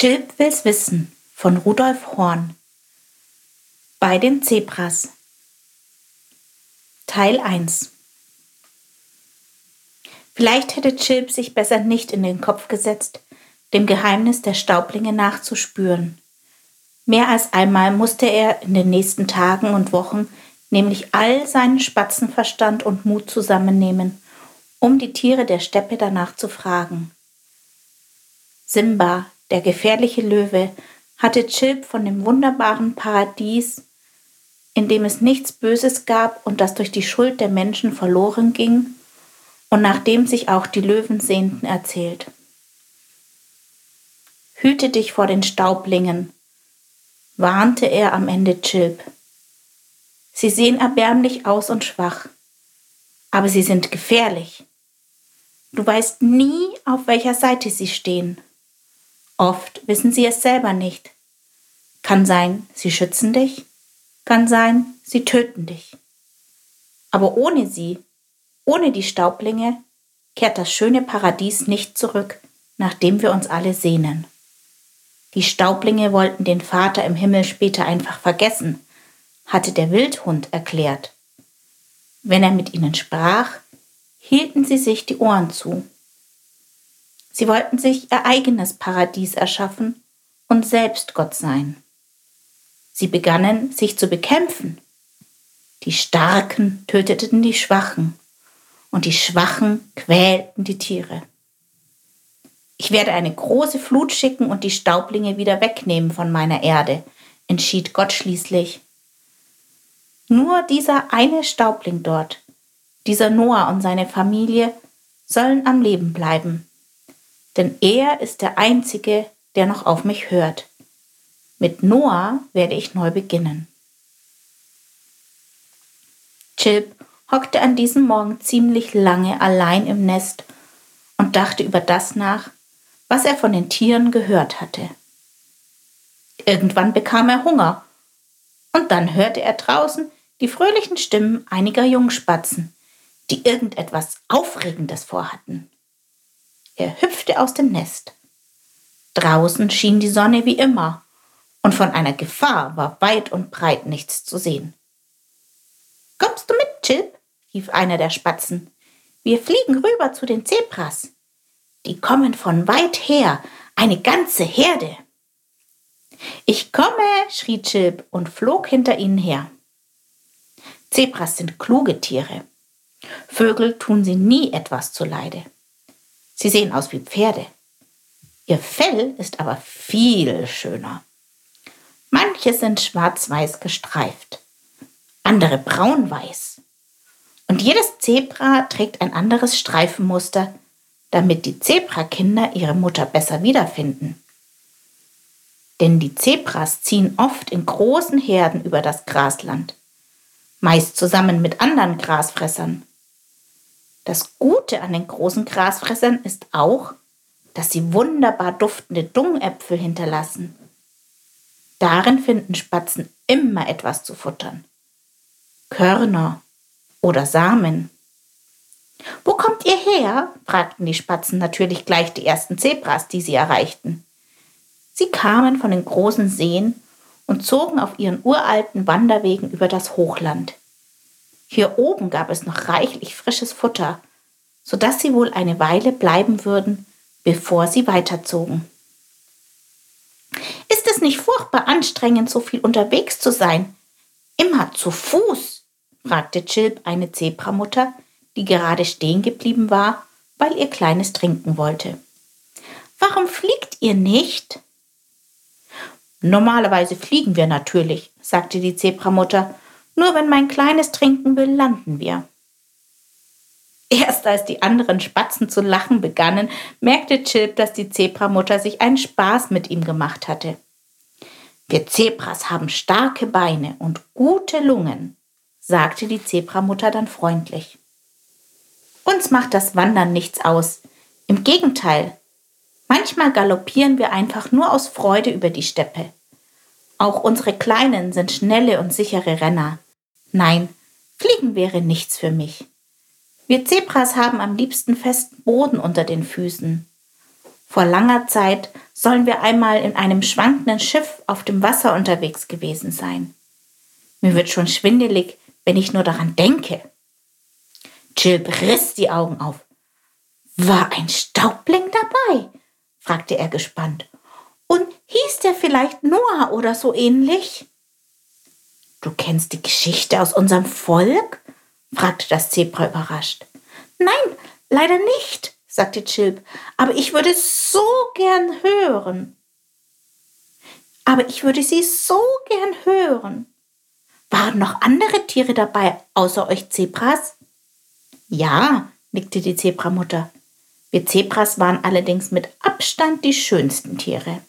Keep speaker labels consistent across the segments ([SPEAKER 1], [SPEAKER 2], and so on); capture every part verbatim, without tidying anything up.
[SPEAKER 1] Chilp will's wissen von Rudolf Horn. Bei den Zebras. Teil eins. Vielleicht hätte Chilp sich besser nicht in den Kopf gesetzt, dem Geheimnis der Staublinge nachzuspüren. Mehr als einmal musste er in den nächsten Tagen und Wochen nämlich all seinen Spatzenverstand und Mut zusammennehmen, um die Tiere der Steppe danach zu fragen. Simba, der gefährliche Löwe, hatte Chilp von dem wunderbaren Paradies, in dem es nichts Böses gab und das durch die Schuld der Menschen verloren ging und nach dem sich auch die Löwen sehnten, erzählt. Hüte dich vor den Staublingen, warnte er am Ende Chilp. Sie sehen erbärmlich aus und schwach, aber sie sind gefährlich. Du weißt nie, auf welcher Seite sie stehen. Oft wissen sie es selber nicht. Kann sein, sie schützen dich, kann sein, sie töten dich. Aber ohne sie, ohne die Staublinge, kehrt das schöne Paradies nicht zurück, nach dem wir uns alle sehnen. Die Staublinge wollten den Vater im Himmel später einfach vergessen, hatte der Wildhund erklärt. Wenn er mit ihnen sprach, hielten sie sich die Ohren zu. Sie wollten sich ihr eigenes Paradies erschaffen und selbst Gott sein. Sie begannen, sich zu bekämpfen. Die Starken töteten die Schwachen und die Schwachen quälten die Tiere. Ich werde eine große Flut schicken und die Staublinge wieder wegnehmen von meiner Erde, entschied Gott schließlich. Nur dieser eine Staubling dort, dieser Noah und seine Familie, sollen am Leben bleiben. Denn er ist der Einzige, der noch auf mich hört. Mit Noah werde ich neu beginnen. Chilp hockte an diesem Morgen ziemlich lange allein im Nest und dachte über das nach, was er von den Tieren gehört hatte. Irgendwann bekam er Hunger und dann hörte er draußen die fröhlichen Stimmen einiger Jungspatzen, die irgendetwas Aufregendes vorhatten. Er hüpfte aus dem Nest. Draußen schien die Sonne wie immer und von einer Gefahr war weit und breit nichts zu sehen. »Kommst du mit, Chilp?« rief einer der Spatzen. »Wir fliegen rüber zu den Zebras. Die kommen von weit her, eine ganze Herde.« »Ich komme«, schrie Chilp und flog hinter ihnen her. Zebras sind kluge Tiere. Vögel tun sie nie etwas zuleide. Sie sehen aus wie Pferde. Ihr Fell ist aber viel schöner. Manche sind schwarz-weiß gestreift, andere braun-weiß. Und jedes Zebra trägt ein anderes Streifenmuster, damit die Zebrakinder ihre Mutter besser wiederfinden. Denn die Zebras ziehen oft in großen Herden über das Grasland, meist zusammen mit anderen Grasfressern. Das Gute an den großen Grasfressern ist auch, dass sie wunderbar duftende Dungäpfel hinterlassen. Darin finden Spatzen immer etwas zu futtern. Körner oder Samen. »Wo kommt ihr her?« fragten die Spatzen natürlich gleich die ersten Zebras, die sie erreichten. Sie kamen von den großen Seen und zogen auf ihren uralten Wanderwegen über das Hochland. Hier oben gab es noch reichlich frisches Futter, sodass sie wohl eine Weile bleiben würden, bevor sie weiterzogen. »Ist es nicht furchtbar anstrengend, so viel unterwegs zu sein? Immer zu Fuß?« fragte Chilp eine Zebramutter, die gerade stehen geblieben war, weil ihr Kleines trinken wollte. »Warum fliegt ihr nicht?« »Normalerweise fliegen wir natürlich«, sagte die Zebramutter. »Nur wenn mein Kleines trinken will, landen wir.« Erst als die anderen Spatzen zu lachen begannen, merkte Chilp, dass die Zebramutter sich einen Spaß mit ihm gemacht hatte. »Wir Zebras haben starke Beine und gute Lungen«, sagte die Zebramutter dann freundlich. »Uns macht das Wandern nichts aus. Im Gegenteil, manchmal galoppieren wir einfach nur aus Freude über die Steppe. Auch unsere Kleinen sind schnelle und sichere Renner. Nein, Fliegen wäre nichts für mich. Wir Zebras haben am liebsten festen Boden unter den Füßen. Vor langer Zeit sollen wir einmal in einem schwankenden Schiff auf dem Wasser unterwegs gewesen sein. Mir wird schon schwindelig, wenn ich nur daran denke. Chilp riss die Augen auf. War ein Staubling dabei? Fragte er gespannt. Und hieß der vielleicht Noah oder so ähnlich? Du kennst die Geschichte aus unserem Volk? Fragte das Zebra überrascht. Nein, leider nicht, sagte Chilp, aber ich würde so gern hören. Aber ich würde sie so gern hören. Waren noch andere Tiere dabei, außer euch Zebras? Ja, nickte die Zebramutter. Wir Zebras waren allerdings mit Abstand die schönsten Tiere.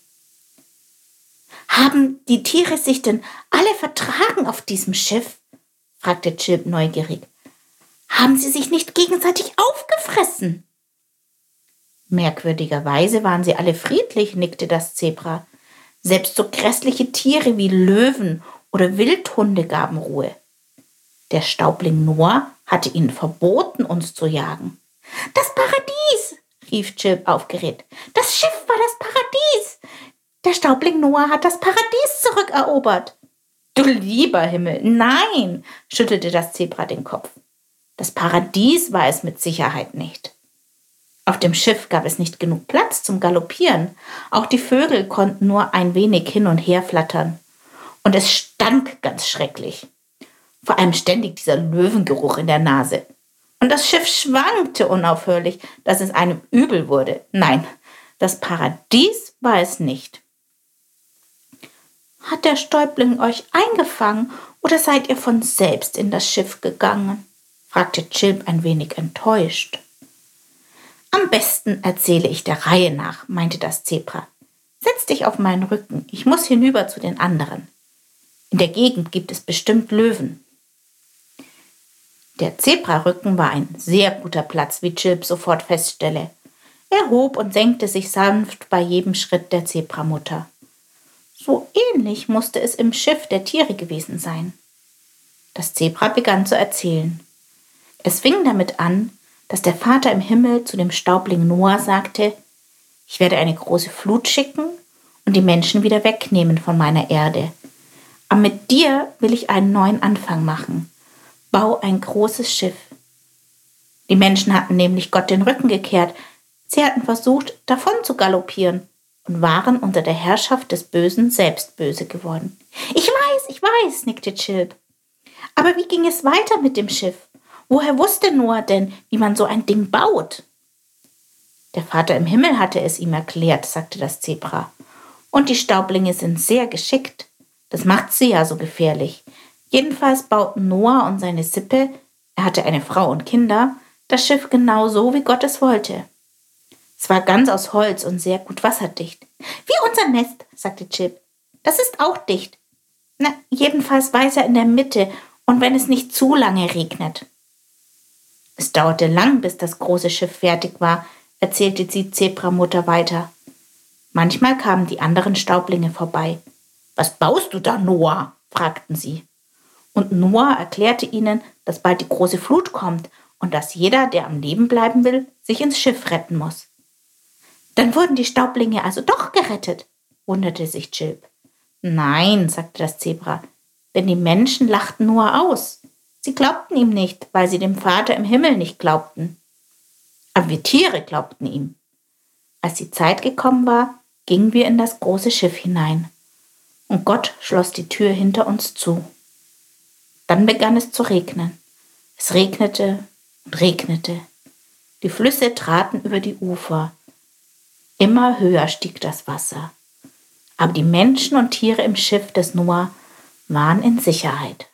[SPEAKER 1] Haben die Tiere sich denn alle vertragen auf diesem Schiff? Fragte Chilp neugierig. Haben sie sich nicht gegenseitig aufgefressen? Merkwürdigerweise waren sie alle friedlich, nickte das Zebra. Selbst so grässliche Tiere wie Löwen oder Wildhunde gaben Ruhe. Der Staubling Noah hatte ihnen verboten, uns zu jagen. Das Paradies, rief Chilp aufgeregt. Das Schiff war das Paradies. Der Staubling Noah hat das Paradies zurückerobert. Du lieber Himmel, nein, schüttelte das Zebra den Kopf. Das Paradies war es mit Sicherheit nicht. Auf dem Schiff gab es nicht genug Platz zum Galoppieren. Auch die Vögel konnten nur ein wenig hin und her flattern. Und es stank ganz schrecklich. Vor allem ständig dieser Löwengeruch in der Nase. Und das Schiff schwankte unaufhörlich, dass es einem übel wurde. Nein, das Paradies war es nicht. Hat der Stäubling euch eingefangen oder seid ihr von selbst in das Schiff gegangen? Fragte Chilp ein wenig enttäuscht. Am besten erzähle ich der Reihe nach, meinte das Zebra. Setz dich auf meinen Rücken, ich muss hinüber zu den anderen. In der Gegend gibt es bestimmt Löwen. Der Zebrarücken war ein sehr guter Platz, wie Chilp sofort feststelle. Er hob und senkte sich sanft bei jedem Schritt der Zebramutter. So ähnlich musste es im Schiff der Tiere gewesen sein. Das Zebra begann zu erzählen. Es fing damit an, dass der Vater im Himmel zu dem Staubling Noah sagte, ich werde eine große Flut schicken und die Menschen wieder wegnehmen von meiner Erde. Aber mit dir will ich einen neuen Anfang machen. Bau ein großes Schiff. Die Menschen hatten nämlich Gott den Rücken gekehrt. Sie hatten versucht, davon zu galoppieren und waren unter der Herrschaft des Bösen selbst böse geworden. Ich weiß, ich weiß, nickte Chilp. Aber wie ging es weiter mit dem Schiff? Woher wusste Noah denn, wie man so ein Ding baut? Der Vater im Himmel hatte es ihm erklärt, sagte das Zebra. Und die Staublinge sind sehr geschickt. Das macht sie ja so gefährlich. Jedenfalls bauten Noah und seine Sippe, er hatte eine Frau und Kinder, das Schiff genau so, wie Gott es wollte. Es war ganz aus Holz und sehr gut wasserdicht. Wie unser Nest, sagte Chilp. Das ist auch dicht. Na, jedenfalls weiß er in der Mitte und wenn es nicht zu lange regnet. Es dauerte lang, bis das große Schiff fertig war, erzählte die Zebramutter weiter. Manchmal kamen die anderen Staublinge vorbei. Was baust du da, Noah? Fragten sie. Und Noah erklärte ihnen, dass bald die große Flut kommt und dass jeder, der am Leben bleiben will, sich ins Schiff retten muss. Dann wurden die Staublinge also doch gerettet, wunderte sich Chilp. Nein, sagte das Zebra, denn die Menschen lachten Noah aus. Sie glaubten ihm nicht, weil sie dem Vater im Himmel nicht glaubten. Aber wir Tiere glaubten ihm. Als die Zeit gekommen war, gingen wir in das große Schiff hinein. Und Gott schloss die Tür hinter uns zu. Dann begann es zu regnen. Es regnete und regnete. Die Flüsse traten über die Ufer. Immer höher stieg das Wasser. Aber die Menschen und Tiere im Schiff des Noah waren in Sicherheit.